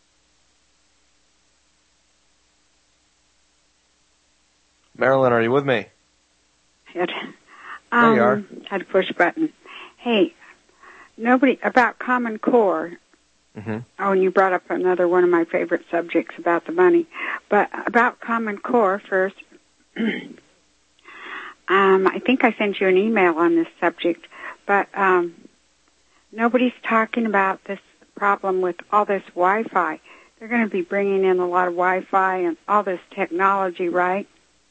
Marilyn, are you with me? There you are. Had to push a button. Hey, nobody about Common Core. Mm-hmm. Oh, and you brought up another one of my favorite subjects about the money. But about Common Core first, I think I sent you an email on this subject, but nobody's talking about this problem with all this Wi-Fi. They're going to be bringing in a lot of Wi-Fi and all this technology, right?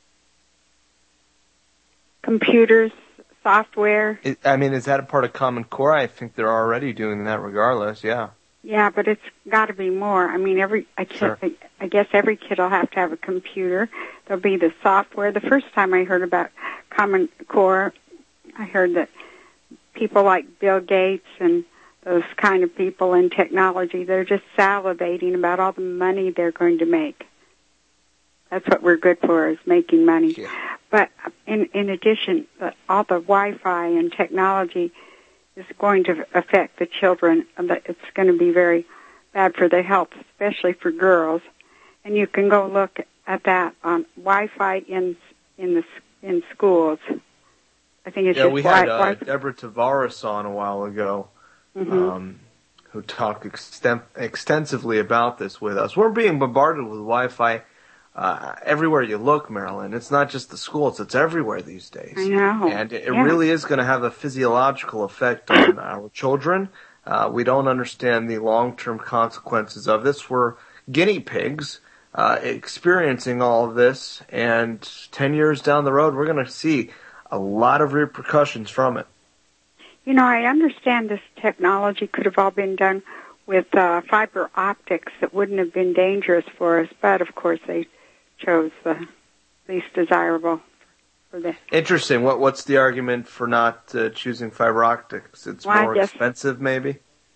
Computers, software. Is that a part of Common Core? I think they're already doing that regardless, yeah. Yeah, but it's got to be more. I mean, I guess every kid will have to have a computer. There'll be the software. The first time I heard about Common Core, I heard that people like Bill Gates and those kind of people in technology, they're just salivating about all the money they're going to make. That's what we're good for, is making money. Yeah. But in addition, all the Wi-Fi and technology is going to affect the children. It's going to be very bad for their health, especially for girls. And you can go look at that on Wi-Fi in schools. I think it's we had Deborah Tavares on a while ago, who talked extensively about this with us. We're being bombarded with Wi-Fi everywhere you look, Marilyn. It's not just the schools; it's everywhere these days. I know, and it really is going to have a physiological effect on our children. We don't understand the long-term consequences of this. We're guinea pigs experiencing all of this, and 10 years down the road, we're going to see a lot of repercussions from it. You know, I understand this technology could have all been done with fiber optics that wouldn't have been dangerous for us, but of course they chose the least desirable for this. Interesting. What's the argument for not choosing fiber optics? It's more expensive, maybe?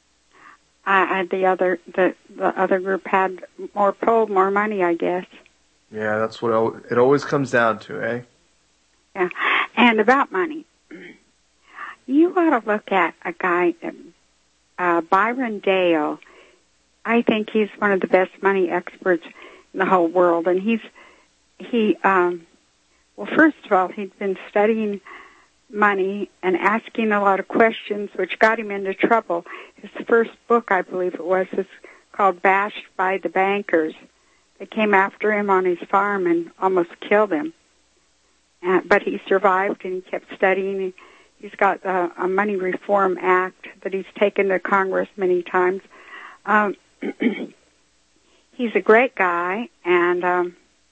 The other group had more money, I guess. Yeah, that's what it always comes down to, eh? Yeah, and about money, you ought to look at a guy, Byron Dale. I think he's one of the best money experts in the whole world, and well, first of all, he'd been studying money and asking a lot of questions, which got him into trouble. His first book, I believe it was called Bashed by the Bankers. They came after him on his farm and almost killed him. But he survived, and he kept studying. He's got a Money Reform Act that he's taken to Congress many times. He's a great guy, and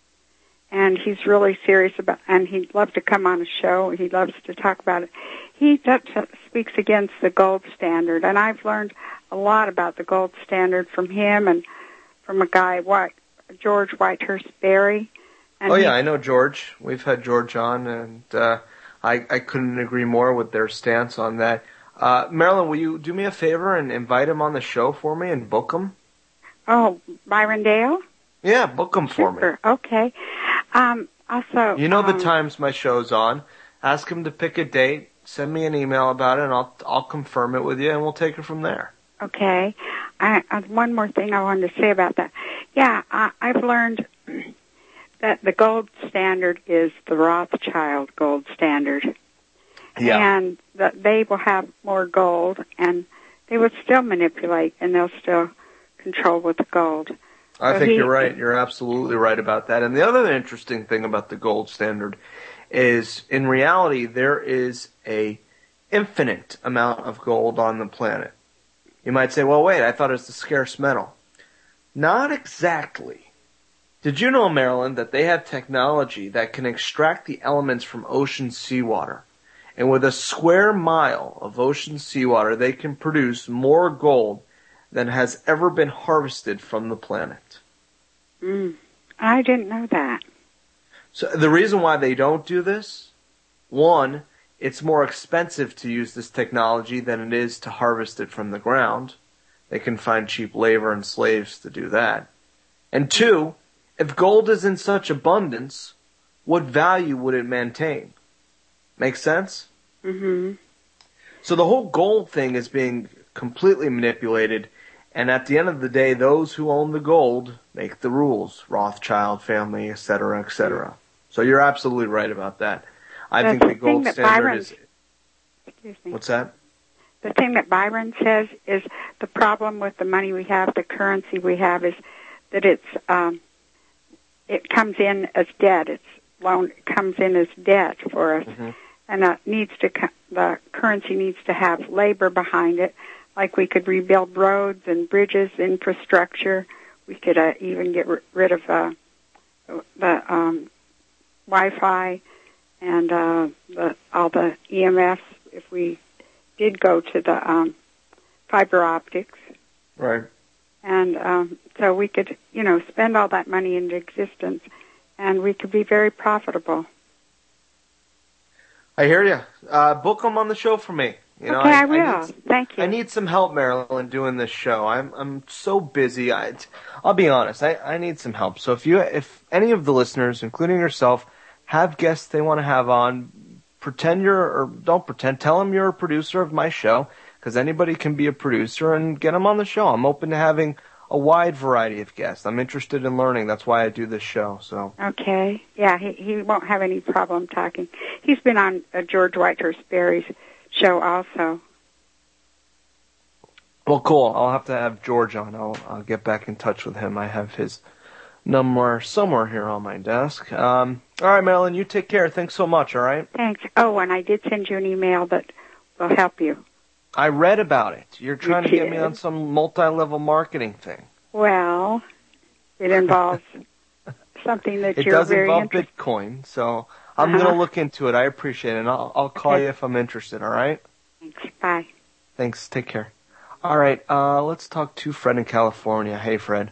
he's really serious about, and he'd love to come on a show. He loves to talk about it. He speaks against the gold standard, and I've learned a lot about the gold standard from him and from a guy, George Whitehurst Berry. And I know George. We've had George on, and I couldn't agree more with their stance on that. Marilyn, will you do me a favor and invite him on the show for me and book him? Oh, Byron Dale? Yeah, book him for me. Okay. Also, you know the times my show's on. Ask him to pick a date. Send me an email about it, and I'll confirm it with you, and we'll take it from there. Okay. One more thing I wanted to say about that. Yeah, I've learned that the gold standard is the Rothschild gold standard. Yeah. And that they will have more gold, and they will still manipulate, and they'll still control with the gold. I think you're right. You're absolutely right about that. And the other interesting thing about the gold standard is, in reality, there is a infinite amount of gold on the planet. You might say, well, wait, I thought it was the scarce metal. Not exactly. Did you know, Marilyn, that they have technology that can extract the elements from ocean seawater? And with a square mile of ocean seawater, they can produce more gold than has ever been harvested from the planet. I didn't know that. So the reason why they don't do this, one, it's more expensive to use this technology than it is to harvest it from the ground. They can find cheap labor and slaves to do that. And two, if gold is in such abundance, what value would it maintain? Make sense? Mm-hmm. So the whole gold thing is being completely manipulated, and at the end of the day, those who own the gold make the rules. Rothschild family, et cetera, et cetera. So you're absolutely right about that. I think the gold standard is... Excuse me. What's that? The thing that Byron says is the problem with the money we have, the currency we have, is that it comes in as debt. It comes in as debt for us. Mm-hmm. And the currency needs to have labor behind it. Like we could rebuild roads and bridges, infrastructure. We could even get rid of the Wi-Fi and all the EMFs if we did go to the fiber optics. Right. And so we could, spend all that money into existence, and we could be very profitable. I hear you. Book them on the show for me. You know, okay, I will. Thank you. I need some help, Marilyn, doing this show. I'm so busy. I'll be honest. I need some help. So if any of the listeners, including yourself, have guests they want to have on, don't pretend. Tell them you're a producer of my show, because anybody can be a producer, and get them on the show. I'm open to having a wide variety of guests. I'm interested in learning. That's why I do this show. So. Okay. Yeah, he won't have any problem talking. He's been on George Whitehurst Berry's show also. Well, cool. I'll have to have George on. I'll get back in touch with him. I have his number somewhere here on my desk. All right, Marilyn, you take care. Thanks so much, all right? Thanks. Oh, and I did send you an email that will help you. I read about it. You're trying to get me on some multi-level marketing thing. Well, it involves something that you're very interested in. It does involve Bitcoin, so I'm going to look into it. I appreciate it, and I'll call you if I'm interested, all right? Thanks. Bye. Thanks. Take care. All right, let's talk to Fred in California. Hey, Fred.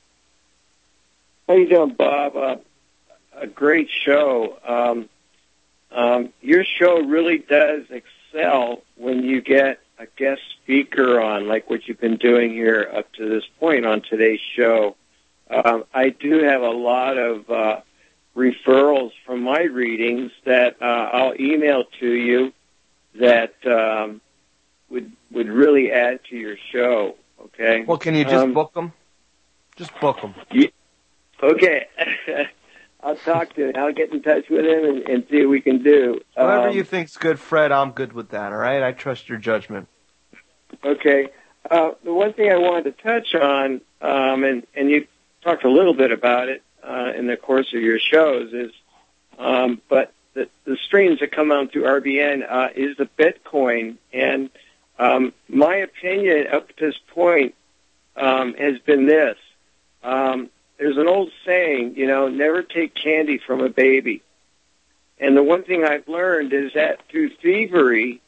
How you doing, Bob? A great show. Your show really does excel when you get a guest speaker on, like what you've been doing here up to this point on today's show. I do have a lot of referrals from my readings that I'll email to you that would really add to your show. Okay. Well, can you just book them? Just book them. Yeah. Okay. I'll talk to him. I'll get in touch with him and see what we can do. Whatever you think's good, Fred, I'm good with that, all right? I trust your judgment. Okay. The one thing I wanted to touch on, and you talked a little bit about it in the course of your shows, is but the streams that come out through RBN is the Bitcoin. And my opinion up to this point has been this. There's an old saying, never take candy from a baby. And the one thing I've learned is that through thievery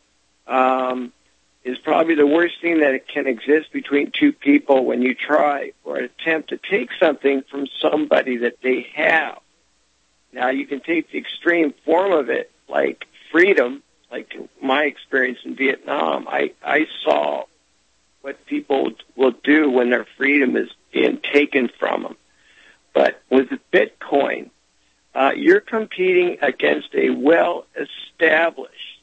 is probably the worst thing that can exist between two people when you try or attempt to take something from somebody that they have. Now, you can take the extreme form of it, like freedom, like my experience in Vietnam. I saw what people will do when their freedom is being taken from them. But with Bitcoin, you're competing against a well-established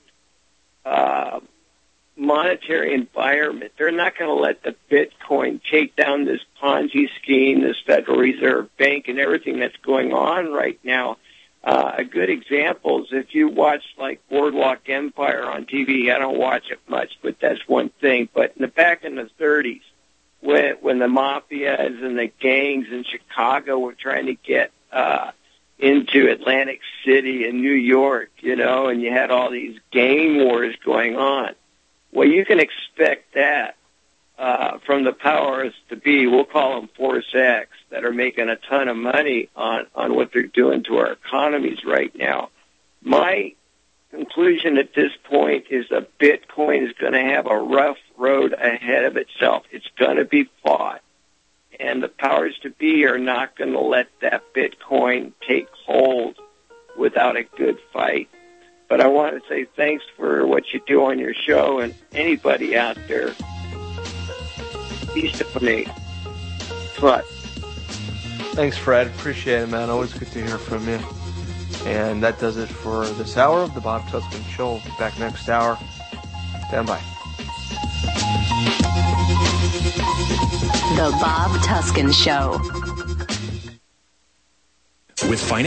monetary environment. They're not going to let the Bitcoin take down this Ponzi scheme, this Federal Reserve Bank, and everything that's going on right now. A good example is if you watch like Boardwalk Empire on TV. I don't watch it much, but that's one thing. But back in the 30s, when the mafias and the gangs in Chicago were trying to get into Atlantic City and New York, and you had all these gang wars going on. Well, you can expect that from the powers to be. We'll call them Force X, that are making a ton of money on what they're doing to our economies right now. My conclusion at this point is that Bitcoin is going to have a rough road ahead of itself. It's going to be fought. And the powers to be are not going to let that Bitcoin take hold without a good fight. But I want to say thanks for what you do on your show, and anybody out there, please donate. But thanks, Fred. Appreciate it, man. Always good to hear from you. And that does it for this hour of the Bob Tuskin Show. We'll be back next hour. Stand by. The Bob Tuskin Show. With financial